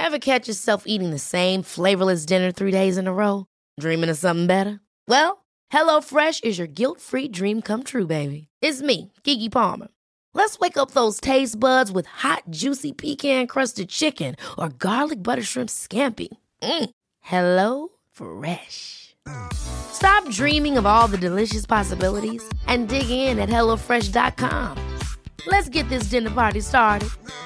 Ever catch yourself eating the same flavorless dinner 3 days in a row? Dreaming of something better? Well, HelloFresh is your guilt-free dream come true, baby. It's me, Keke Palmer. Let's wake up those taste buds with hot, juicy pecan-crusted chicken or garlic butter shrimp scampi. Hello Fresh. Stop dreaming of all the delicious possibilities and dig in at HelloFresh.com. Let's get this dinner party started.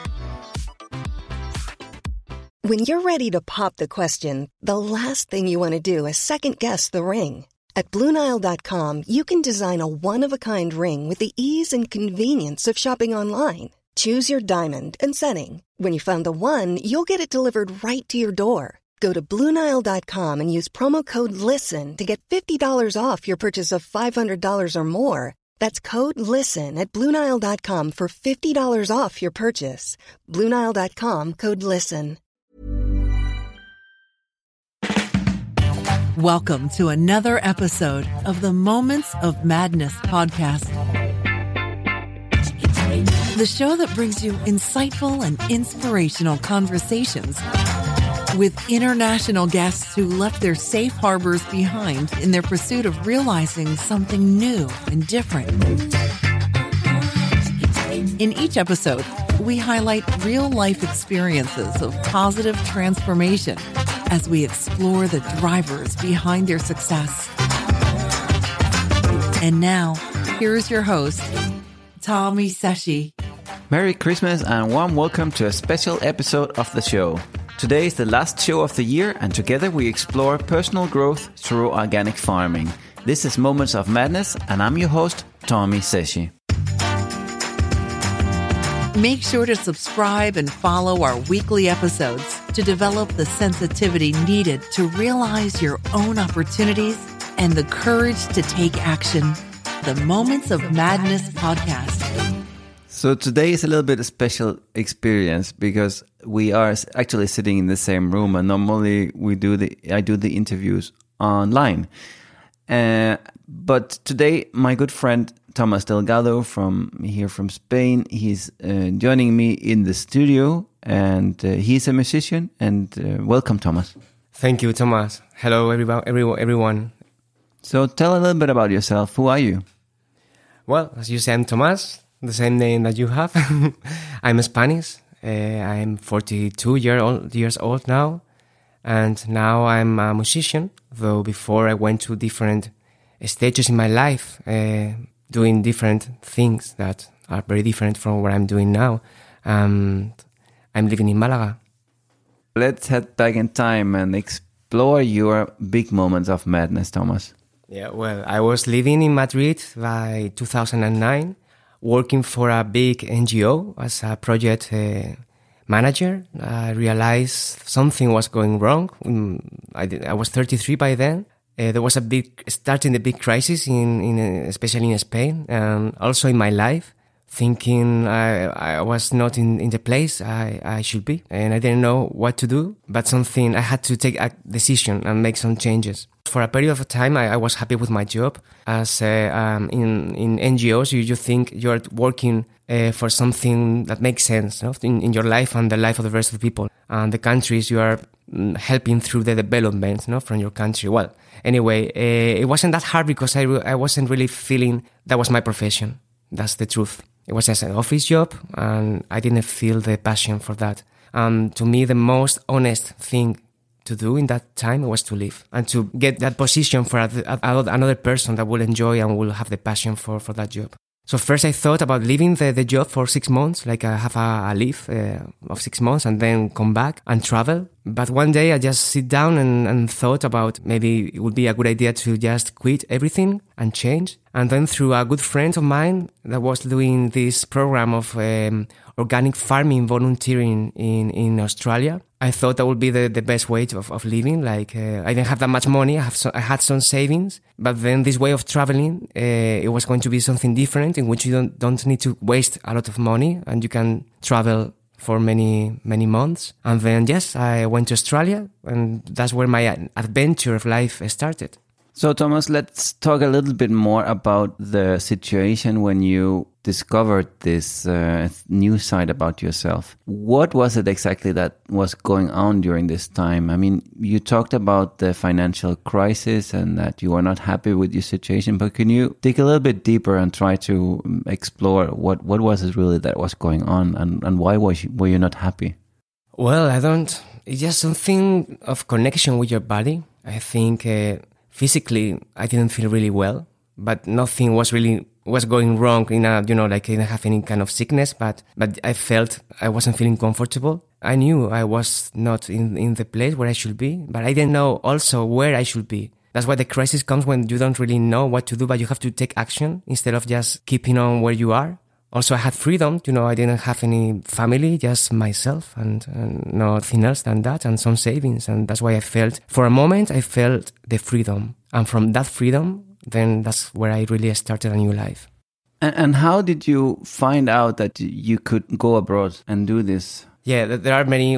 When you're ready to pop the question, the last thing you want to do is second-guess the ring. At BlueNile.com, you can design a one-of-a-kind ring with the ease and convenience of shopping online. Choose your diamond and setting. When you find the one, you'll get it delivered right to your door. Go to BlueNile.com and use promo code LISTEN to get $50 off your purchase of $500 or more. That's code LISTEN at BlueNile.com for $50 off your purchase. BlueNile.com, code LISTEN. Welcome to another episode of the Moments of Madness podcast. The show that brings you insightful and inspirational conversations with international guests who left their safe harbors behind in their pursuit of realizing something new and different. In each episode, we highlight real-life experiences of positive transformation as we explore the drivers behind their success. And now, here's your host, Tommy Seshi. Merry Christmas and warm welcome to a special episode of the show. Today is the last show of the year, and together we explore personal growth through organic farming. This is Moments of Madness, and I'm your host, Tommy Seshi. Make sure to subscribe and follow our weekly episodes to develop the sensitivity needed to realize your own opportunities and the courage to take action. The Moments of Madness podcast. So today is a little bit of a special experience because we are actually sitting in the same room, and normally I do the interviews online. But today, my good friend Thomas Delgado from Spain, he's joining me in the studio, and he's a musician. And welcome, Thomas. Thank you, Thomas. Hello, everyone. So tell a little bit about yourself. Who are you? Well, as you said, I'm Thomas, the same name that you have. I'm Spanish. I'm 42 years old now, and now I'm a musician. Though before I went to different stages in my life, doing different things that are very different from what I'm doing now. I'm living in Malaga. Let's head back in time and explore your big moments of madness, Thomas. Yeah, well, I was living in Madrid by 2009, working for a big NGO as a project manager. I realized something was going wrong. I was 33 by then. There was a big crisis especially in Spain, and also in my life, thinking I was not in the place I should be, and I didn't know what to do, but I had to take a decision and make some changes. For a period of time, I was happy with my job. As in NGOs, you think you're working for something that makes sense, no? in your life and the life of the rest of the people. And the countries you are helping through the development, no, from your country. Well, anyway, it wasn't that hard because I wasn't really feeling that was my profession. That's the truth. It was just an office job, and I didn't feel the passion for that. To me, the most honest thing to do in that time was to leave and to get that position for another person that will enjoy and will have the passion for that job. So first I thought about leaving the job for 6 months, like I have a leave of 6 months, and then come back and travel. But one day I just sit down and thought about maybe it would be a good idea to just quit everything and change. And then through a good friend of mine that was doing this program of organic farming volunteering in Australia, I thought that would be the best way of living. Like I didn't have that much money. I had some savings, but then this way of traveling, it was going to be something different in which you don't need to waste a lot of money, and you can travel for many months. And then yes, I went to Australia, and that's where my adventure of life started. So, Thomas, let's talk a little bit more about the situation when you discovered this new side about yourself. What was it exactly that was going on during this time? I mean, you talked about the financial crisis and that you are not happy with your situation, but can you dig a little bit deeper and try to explore what was it really that was going on, and why were you not happy? Well, it's just something of connection with your body. I think physically I didn't feel really well, but nothing was going wrong I didn't have any kind of sickness, but I felt I wasn't feeling comfortable. I knew I was not in the place where I should be, but I didn't know also where I should be. That's why the crisis comes, when you don't really know what to do, but you have to take action instead of just keeping on where you are. Also, I had freedom. I didn't have any family, just myself and nothing else than that, and some savings. And that's why for a moment, I felt the freedom. And from that freedom, then that's where I really started a new life. And how did you find out that you could go abroad and do this? Yeah, there are many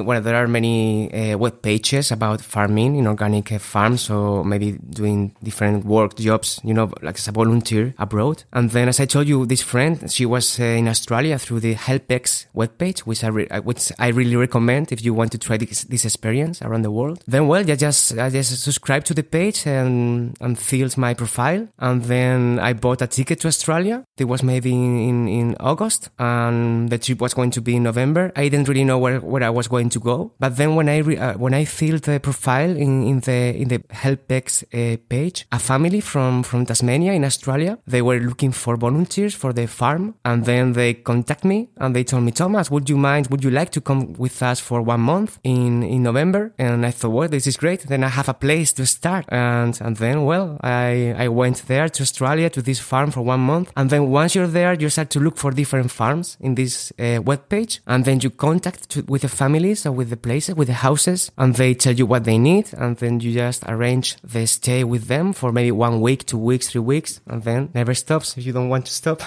web pages about farming in organic farms, so maybe doing different work jobs, like as a volunteer abroad. And then, as I told you, this friend, she was in Australia through the HelpX webpage, which I really recommend if you want to try this experience around the world. Then, I just subscribed to the page and filled my profile, and then I bought a ticket to Australia. It was maybe in August, and the trip was going to be in November. I didn't really know where I was going to go, but then when I filled the profile in the HelpX page, a family from Tasmania in Australia, they were looking for volunteers for the farm, and then they contacted me and they told me, Thomas, would you like to come with us for 1 month in November? And I thought, well, this is great. Then I have a place to start, and then I went there to Australia to this farm for 1 month, and then once you're there, you start to look for different farms in this web page, and then you contact with the families or with the places, with the houses, and they tell you what they need, and then you just arrange the stay with them for maybe 1 week, 2 weeks, 3 weeks, and then never stops if you don't want to stop.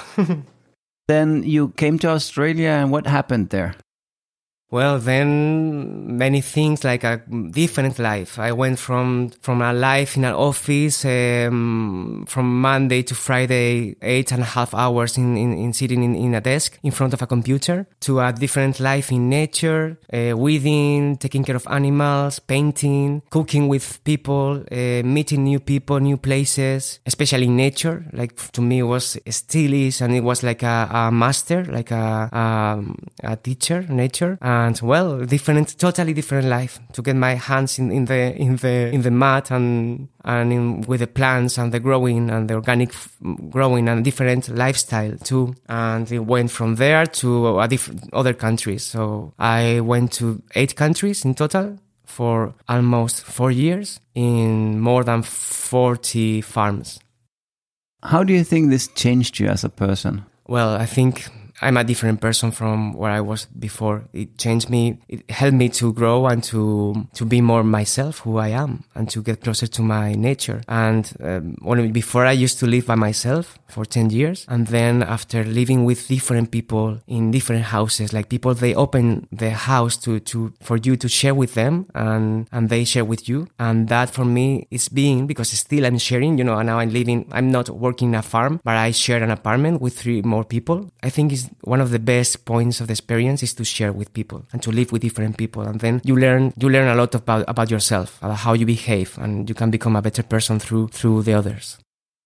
Then you came to Australia, and what happened there? Well, then many things, like a different life. I went from a life in an office, from Monday to Friday, 8.5 hours in sitting in a desk in front of a computer, to a different life in nature, weeding, taking care of animals, painting, cooking with people, meeting new people, new places, especially in nature. Like, to me, it was still is, and it was like a master, like a teacher, nature. And totally different life, to get my hands in the mud and with the plants and the growing and the organic growing, and different lifestyle too. And it went from there to other countries. So I went to 8 countries in total for almost 4 years in more than 40 farms. How do you think this changed you as a person? Well, I think I'm a different person from where I was before. It changed me. It helped me to grow and to be more myself, who I am, and to get closer to my nature. And before, I used to live by myself for 10 years. And then after living with different people in different houses, like people, they open their house for you to share with them, and they share with you. And that for me is because still I'm sharing, and now I'm not working in a farm, but I share an apartment with 3 more people. I think it's one of the best points of the experience is to share with people and to live with different people. And then you learn a lot about yourself, about how you behave, and you can become a better person through the others.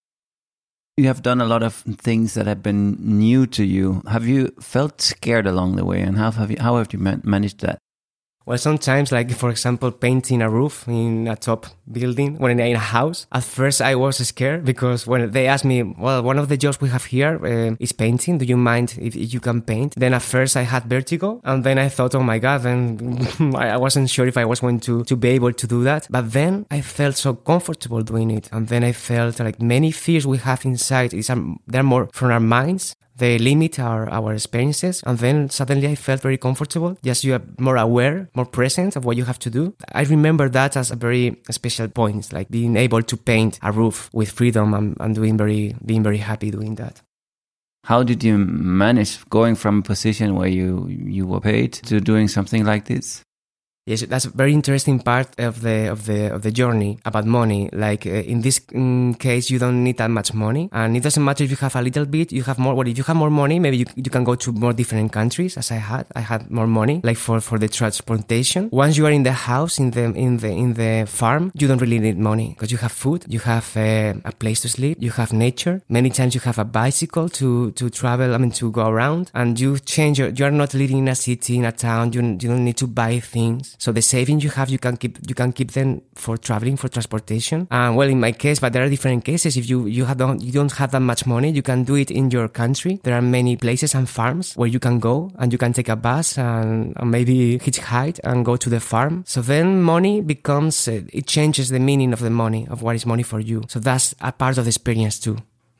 You have done a lot of things that have been new to you. Have you felt scared along the way, and how have you managed that? Well, sometimes, like, for example, painting a roof in a top building, when in a house. At first, I was scared because when they asked me, well, one of the jobs we have here is painting. Do you mind if you can paint? Then at first I had vertigo, and then I thought, oh my God, then I wasn't sure if I was going to be able to do that. But then I felt so comfortable doing it. And then I felt like many fears we have inside, they're more from our minds. They limit our experiences, and then suddenly I felt very comfortable. Just you are more aware, more present of what you have to do. I remember that as a very special point, like being able to paint a roof with freedom and being very happy doing that. How did you manage going from a position where you were paid to doing something like this? Yes, that's a very interesting part of the journey about money. Like in this case, you don't need that much money, and it doesn't matter if you have a little bit. You have more. Well, if you have more money, maybe you can go to more different countries. As I had more money, like for the transportation. Once you are in the house, in the farm, you don't really need money because you have food, you have a place to sleep, you have nature. Many times you have a bicycle to travel. I mean, to go around, and you change. You are not living in a city, in a town. You don't need to buy things. So the savings you have, you can keep them for traveling, for transportation. Well, in my case, but there are different cases. If you don't have that much money, you can do it in your country. There are many places and farms where you can go, and you can take a bus and maybe hitchhike and go to the farm. So then money becomes, it changes the meaning of the money, of what is money for you. So that's a part of the experience too.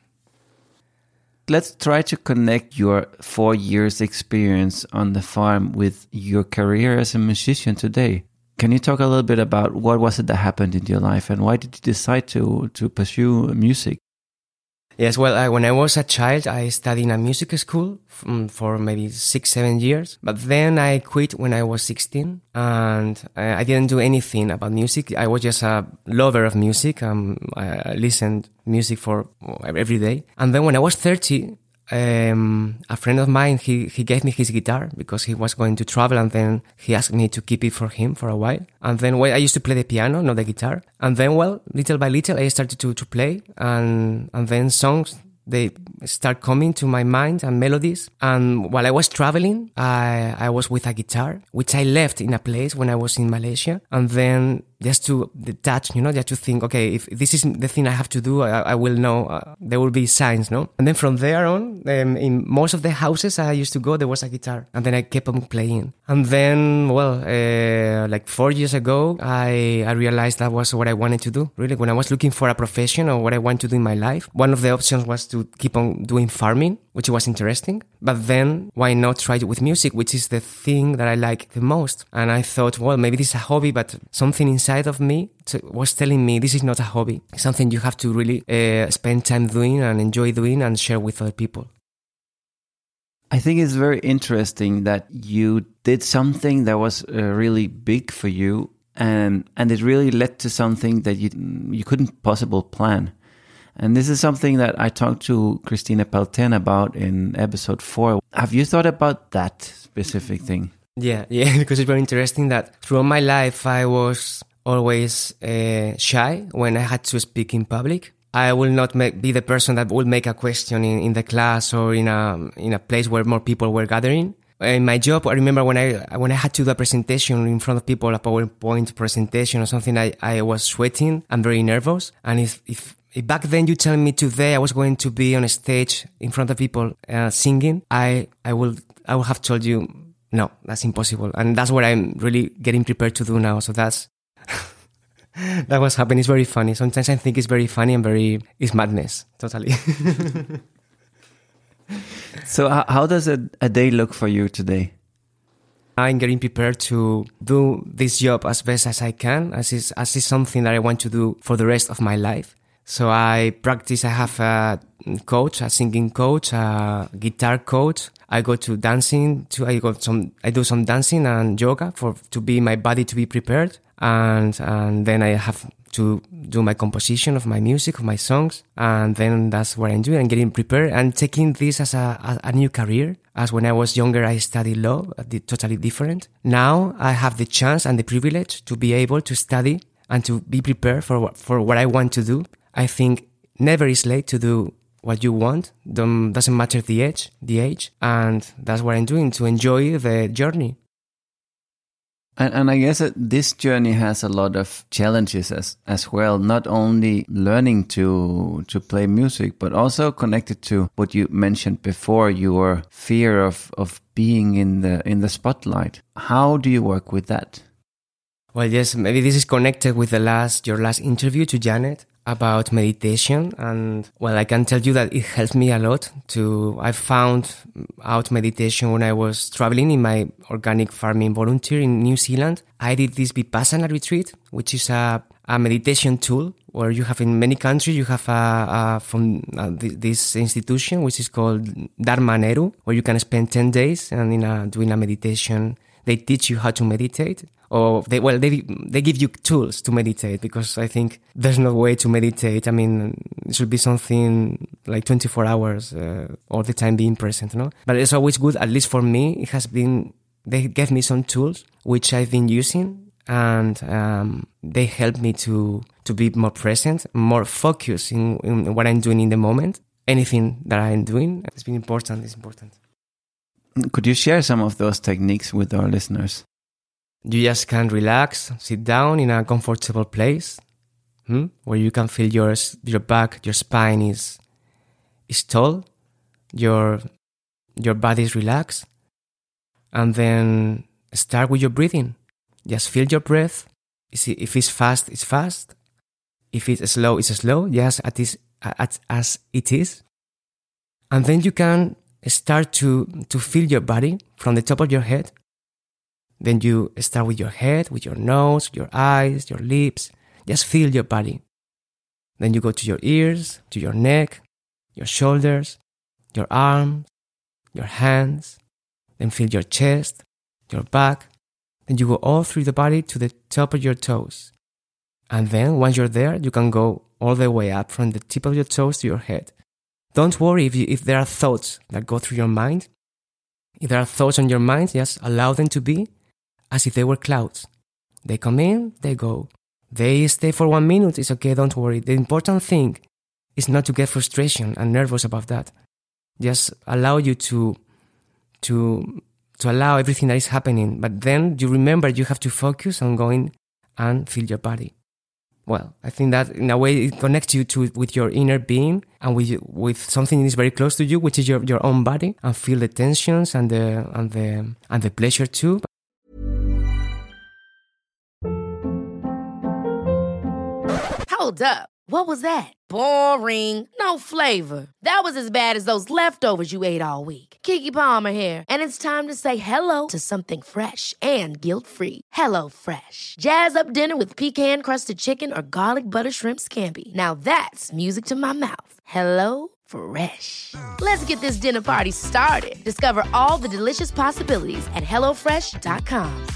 Let's try to connect your 4 years experience on the farm with your career as a musician today. Can you talk a little bit about what was it that happened in your life and why did you decide to pursue music? Yes, well, when I was a child, I studied in a music school for maybe 6-7 years. But then I quit when I was 16, and I didn't do anything about music. I was just a lover of music. I listened music for every day. And then when I was 30, a friend of mine, he gave me his guitar because he was going to travel, and then he asked me to keep it for him for a while. And then I used to play the piano, not the guitar. And then, little by little, I started to play, and then songs, they start coming to my mind, and melodies. And while I was traveling, I was with a guitar, which I left in a place when I was in Malaysia. And then just to detach, just to think, okay, if this is the thing I have to do, I will know, there will be signs, no? And then from there on, in most of the houses I used to go, there was a guitar. And then I kept on playing. And then, like 4 years ago, I realized that was what I wanted to do. Really, when I was looking for a profession or what I want to do in my life, one of the options was to keep on doing farming, which was interesting. But then, why not try it with music, which is the thing that I like the most? And I thought, maybe this is a hobby, but something inside of me was telling me this is not a hobby. It's something you have to really spend time doing and enjoy doing and share with other people. I think it's very interesting that you did something that was really big for you, and it really led to something that you couldn't possibly plan. And this is something that I talked to Christina Pelten about in episode 4. Have you thought about that specific thing? Yeah, because it's very interesting that throughout my life I was always shy when I had to speak in public. I will not be the person that will make a question in the class or in a place where more people were gathering. In my job, I remember when I had to do a presentation in front of people, a PowerPoint presentation or something, I was sweating and very nervous. And if back then you tell me today I was going to be on a stage in front of people singing, I would have told you, no, that's impossible. And that's what I'm really getting prepared to do now. So that's that was happening. It's very funny. Sometimes I think it's very funny and it's madness. Totally. So how does a day look for you today? I'm getting prepared to do this job as best as I can, as is something that I want to do for the rest of my life. So I practice. I have a coach, a singing coach, a guitar coach. I go to dancing. I do some dancing and yoga to be my body to be prepared, and then I have to do my composition of my music, of my songs, and then that's what I'm doing. I'm getting prepared and taking this as a new career. As when I was younger, I studied law, totally different. Now I have the chance and the privilege to be able to study and to be prepared for what I want to do. I think never is late to do what you want. Doesn't matter the age, and that's what I'm doing, to enjoy the journey. And I guess that this journey has a lot of challenges as well, not only learning to play music, but also connected to what you mentioned before, your fear of being in the spotlight. How do you work with that? Well, yes, maybe this is connected with your last interview to Janet about meditation. And well, I can tell you that it helped me a lot. I found out meditation when I was traveling in my organic farming volunteer in New Zealand. I did this Vipassana retreat, which is a meditation tool where you have in many countries, you have from this institution, which is called Dharma Neru, where you can spend 10 days and doing a meditation they teach you how to meditate, or they give you tools to meditate, because I think there's no way to meditate. I mean, it should be something like 24 hours all the time being present, no? But it's always good, at least for me, it has been, they gave me some tools which I've been using, and they help me to be more present, more focused in what I'm doing in the moment. Anything that I'm doing, it's been important. It's important. Could you share some of those techniques with our listeners? You just can relax, sit down in a comfortable place, where you can feel your back, your spine is tall, your body is relaxed, and then start with your breathing. Just feel your breath. If it's fast, it's fast. If it's slow, it's slow. Just as it is. And then you can start to feel your body from the top of your head. Then you start with your head, with your nose, your eyes, your lips. Just feel your body. Then you go to your ears, to your neck, your shoulders, your arms, your hands. Then feel your chest, your back. Then you go all through the body to the top of your toes. And then once you're there, you can go all the way up from the tip of your toes to your head. Don't worry if there are thoughts that go through your mind. If there are thoughts on your mind, just allow them to be as if they were clouds. They come in, they go. They stay for 1 minute, it's okay, don't worry. The important thing is not to get frustration and nervous about that. Just allow you to allow everything that is happening. But then you remember you have to focus on going and feel your body. Well, I think that in a way it connects you with your inner being and with something that is very close to you, which is your own body, and feel the tensions and the pleasure too. Hold up. What was that? Boring. No flavor. That was as bad as those leftovers you ate all week. Keke Palmer here, and it's time to say hello to something fresh and guilt-free. Hello Fresh. Jazz up dinner with pecan-crusted chicken or garlic butter shrimp scampi. Now that's music to my mouth. Hello Fresh. Let's get this dinner party started. Discover all the delicious possibilities at hellofresh.com.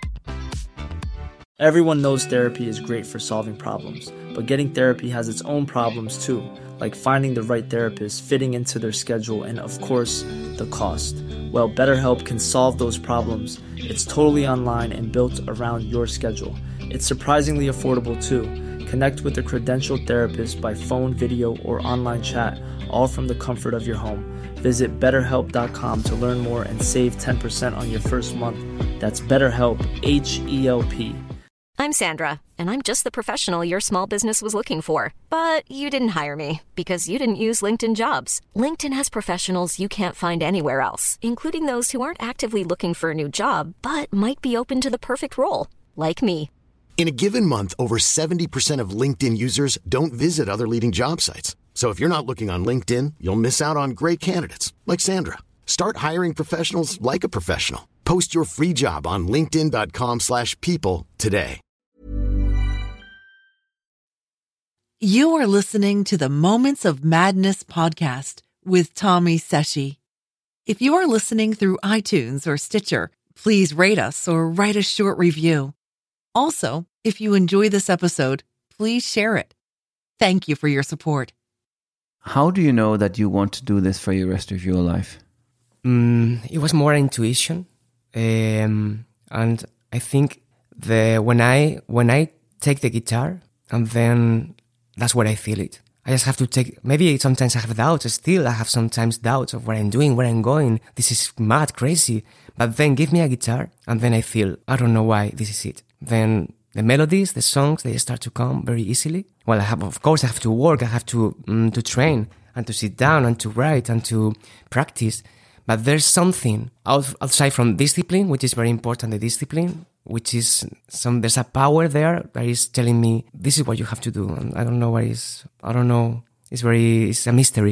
Everyone knows therapy is great for solving problems, but getting therapy has its own problems too, like finding the right therapist, fitting into their schedule, and of course, the cost. Well, BetterHelp can solve those problems. It's totally online and built around your schedule. It's surprisingly affordable too. Connect with a credentialed therapist by phone, video, or online chat, all from the comfort of your home. Visit BetterHelp.com to learn more and save 10% on your first month. That's BetterHelp, H-E-L-P. I'm Sandra, and I'm just the professional your small business was looking for. But you didn't hire me because you didn't use LinkedIn Jobs. LinkedIn has professionals you can't find anywhere else, including those who aren't actively looking for a new job, but might be open to the perfect role, like me. In a given month, over 70% of LinkedIn users don't visit other leading job sites. So if you're not looking on LinkedIn, you'll miss out on great candidates like Sandra. Start hiring professionals like a professional. Post your free job on linkedin.com/people today. You are listening to the Moments of Madness podcast with Tommy Seshi. If you are listening through iTunes or Stitcher, please rate us or write a short review. Also, if you enjoy this episode, please share it. Thank you for your support. How do you know that you want to do this for the rest of your life? It was more intuition. And I think when I take the guitar, and then that's where I feel it. I just have to take, maybe sometimes I have doubts, still I have sometimes doubts of what I'm doing, where I'm going. This is mad, crazy. But then give me a guitar, and then I feel, I don't know why, this is it. Then the melodies, the songs, they start to come very easily. Well, I have to work, I have to train, and to sit down, and to write, and to practice. But there's something outside from discipline, which is very important, the discipline, which is there's a power there that is telling me, this is what you have to do. And I don't know what is, I don't know. It's a mystery.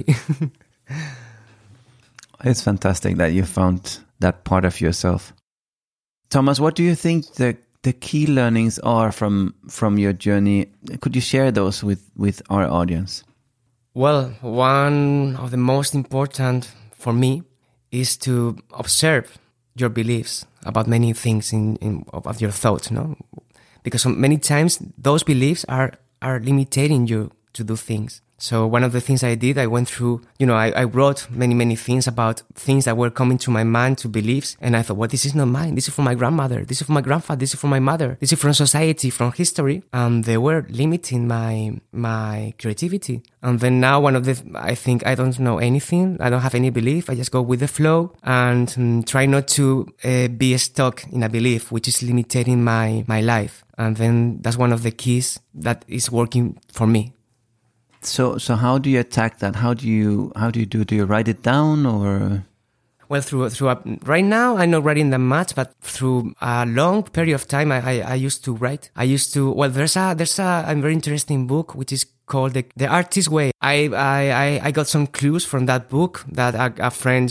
It's fantastic that you found that part of yourself. Thomas, what do you think the key learnings are from your journey? Could you share those with our audience? Well, one of the most important for me is to observe your beliefs about many things of your thoughts, no? Because many times those beliefs are limiting you to do things. So one of the things I did, I went through, I wrote many things about things that were coming to my mind, to beliefs. And I thought, well, this is not mine. This is from my grandmother. This is from my grandfather. This is from my mother. This is from society, from history. And they were limiting my creativity. And then now I think I don't know anything. I don't have any belief. I just go with the flow and try not to be stuck in a belief, which is limiting my life. And then that's one of the keys that is working for me. So how do you attack that? How do you do? Do you write it down or? Well, right now I'm not writing that much, but through a long period of time, I used to write. There's a very interesting book which is called The Artist's Way. I got some clues from that book that a friend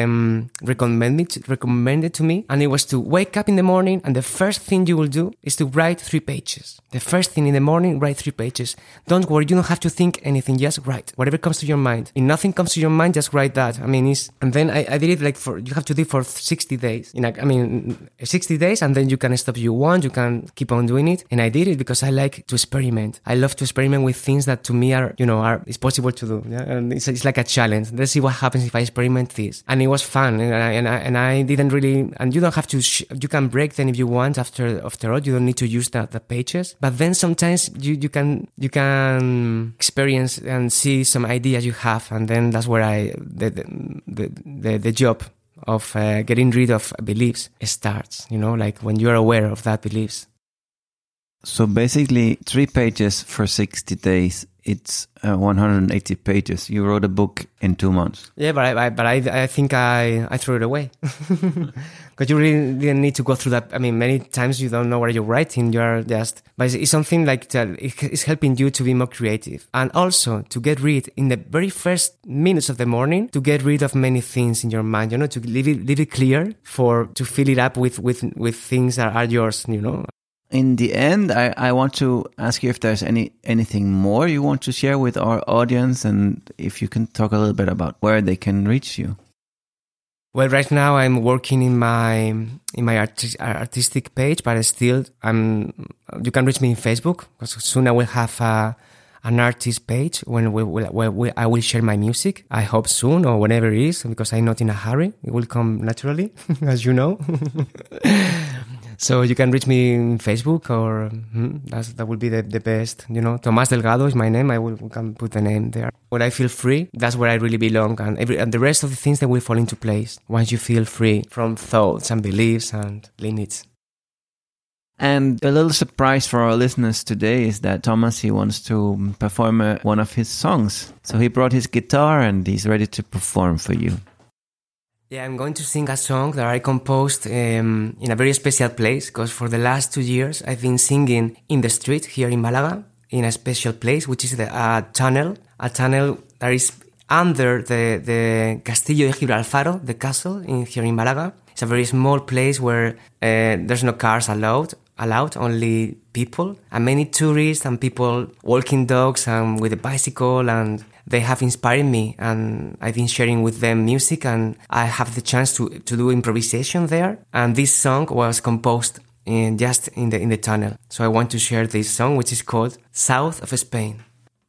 recommended to me, and it was to wake up in the morning and the first thing you will do is to write 3 pages. The first thing in the morning, write 3 pages. Don't worry, you don't have to think anything, just write whatever comes to your mind. If nothing comes to your mind, just write that. And then I did it you have to do it for 60 days. 60 days, and then you can stop if you want, you can keep on doing it. And I did it because I like to experiment. I love to experiment with things that to me is possible to do. Yeah? And it's like a challenge. Let's see what happens if I experiment this. And it was fun. And I didn't really, and you don't have to, you can break them if you want after all. You don't need to use the pages. But then sometimes you can experience and see some ideas you have. And then that's where the job of getting rid of beliefs starts, like when you're aware of that beliefs. So basically 3 pages for 60 days, it's 180 pages. You wrote a book in 2 months. Yeah, but I think I threw it away. Because you really didn't need to go through that. Many times you don't know what you're writing. You're just, but it's something like it's helping you to be more creative. And also to get rid, in the very first minutes of the morning, to get rid of many things in your mind, to leave it clear to fill it up with things that are yours, In the end, I want to ask you if there's anything more you want to share with our audience, and if you can talk a little bit about where they can reach you. Well, right now I'm working in my artistic page, but still you can reach me in Facebook, because soon I will have an artist page when I will share my music. I hope soon or whenever it is, because I'm not in a hurry. It will come naturally, as you know. So you can reach me in Facebook, or that would be the best. Tomás Delgado is my name. Can put the name there. When I feel free, that's where I really belong, and the rest of the things that will fall into place once you feel free from thoughts and beliefs and limits. And a little surprise for our listeners today is that Thomas, he wants to perform one of his songs. So he brought his guitar and he's ready to perform for you. Yeah, I'm going to sing a song that I composed in a very special place, because for the last 2 years I've been singing in the street here in Malaga, in a special place, which is a tunnel that is under the Castillo de Gibralfaro, the castle here in Malaga. It's a very small place where there's no cars allowed, only people, and many tourists and people walking dogs and with a bicycle, and they have inspired me, and I've been sharing with them music, and I have the chance to do improvisation there. And this song was composed just in the tunnel. So I want to share this song, which is called South of Spain.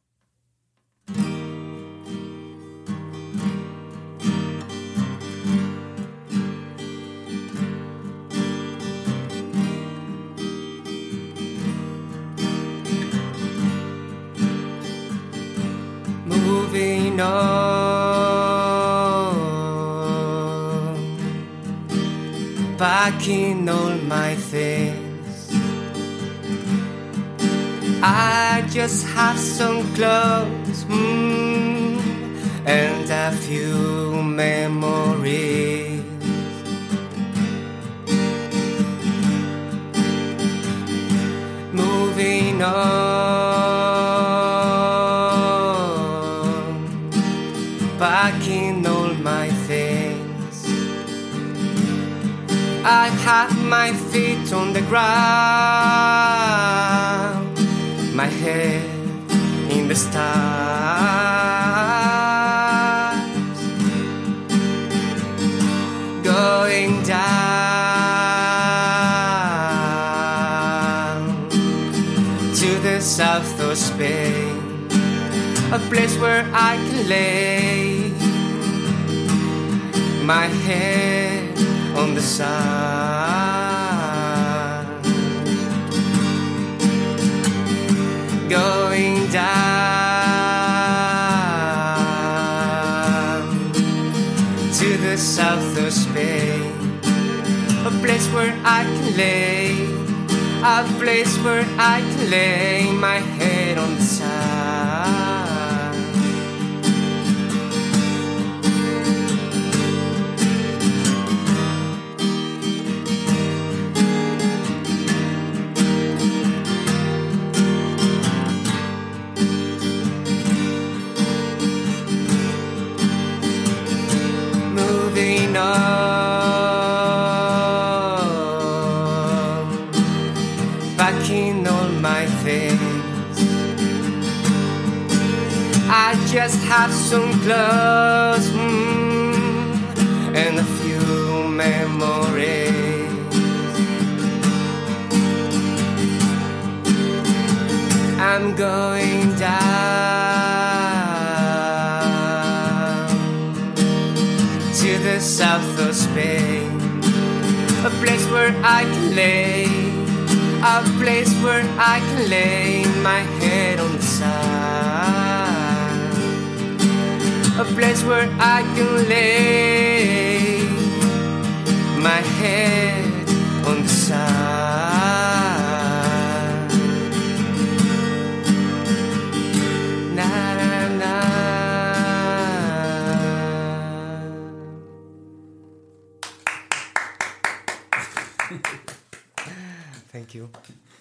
Moving on, packing all my things. I just have some clothes and a few memories. Moving on, packing all my things. I have my feet on the ground, my head in the stars, going down to the south of Spain, a place where I can lay my head on the sun, going down to the south of Spain, a place where I can lay, a place where I can lay my head on the sun. Moving on, packing all my things. I just have some clothes and a few memories. I'm going down to the south of Spain, a place where I can lay, a place where I can lay my head on the sun, a place where I can lay my head on the sun. Na, na, na. Thank you.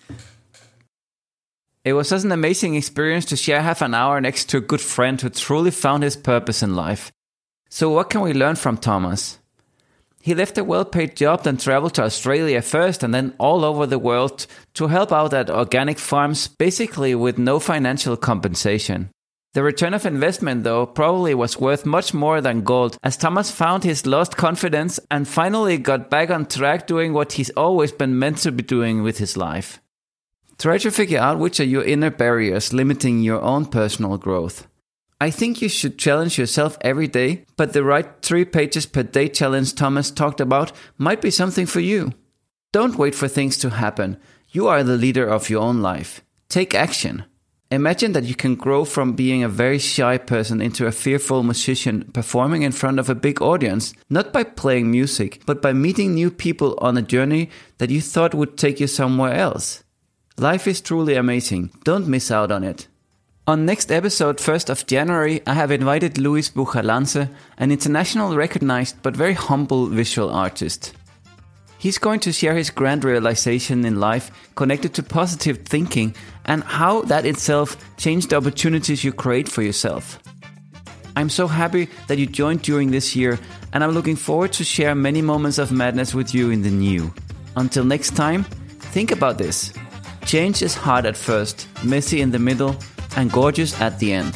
It was such an amazing experience to share half an hour next to a good friend who truly found his purpose in life. So what can we learn from Thomas? He left a well-paid job and traveled to Australia first and then all over the world to help out at organic farms, basically with no financial compensation. The return of investment, though, probably was worth much more than gold, as Thomas found his lost confidence and finally got back on track doing what he's always been meant to be doing with his life. Try to figure out which are your inner barriers limiting your own personal growth. I think you should challenge yourself every day, but the right 3 pages per day challenge Thomas talked about might be something for you. Don't wait for things to happen. You are the leader of your own life. Take action. Imagine that you can grow from being a very shy person into a fearful musician performing in front of a big audience, not by playing music, but by meeting new people on a journey that you thought would take you somewhere else. Life is truly amazing. Don't miss out on it. On next episode, 1st of January, I have invited Luis Bujalance, an international recognized but very humble visual artist. He's going to share his grand realization in life connected to positive thinking and how that itself changed the opportunities you create for yourself. I'm so happy that you joined during this year, and I'm looking forward to share many moments of madness with you in the new. Until next time, think about this. Change is hard at first, messy in the middle, and gorgeous at the end.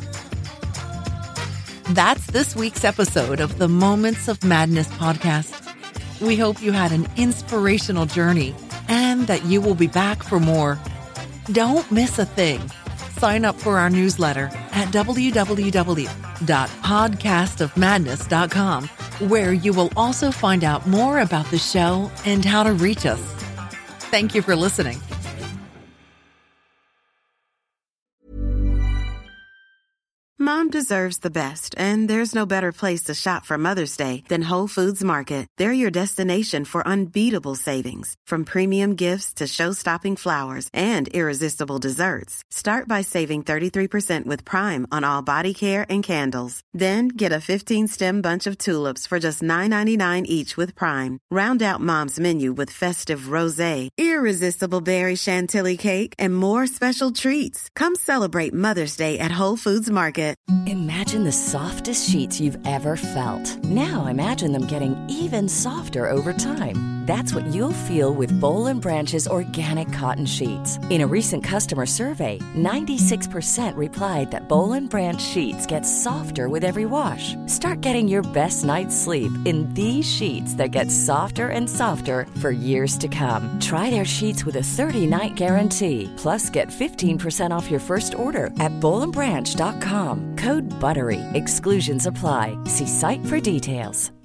That's this week's episode of the Moments of Madness podcast. We hope you had an inspirational journey and that you will be back for more. Don't miss a thing. Sign up for our newsletter at www.podcastofmadness.com, where you will also find out more about the show and how to reach us. Thank you for listening. Mom deserves the best, and there's no better place to shop for Mother's Day than Whole Foods Market. They're your destination for unbeatable savings, from premium gifts to show-stopping flowers and irresistible desserts. Start by saving 33% with Prime on all body care and candles. Then get a 15-stem bunch of tulips for just $9.99 each with Prime. Round out Mom's menu with festive rosé, irresistible berry chantilly cake, and more special treats. Come celebrate Mother's Day at Whole Foods Market. Imagine the softest sheets you've ever felt. Now imagine them getting even softer over time. That's what you'll feel with Boll & Branch's organic cotton sheets. In a recent customer survey, 96% replied that Boll & Branch sheets get softer with every wash. Start getting your best night's sleep in these sheets that get softer and softer for years to come. Try their sheets with a 30-night guarantee. Plus, get 15% off your first order at BollandBranch.com. Code BUTTERY. Exclusions apply. See site for details.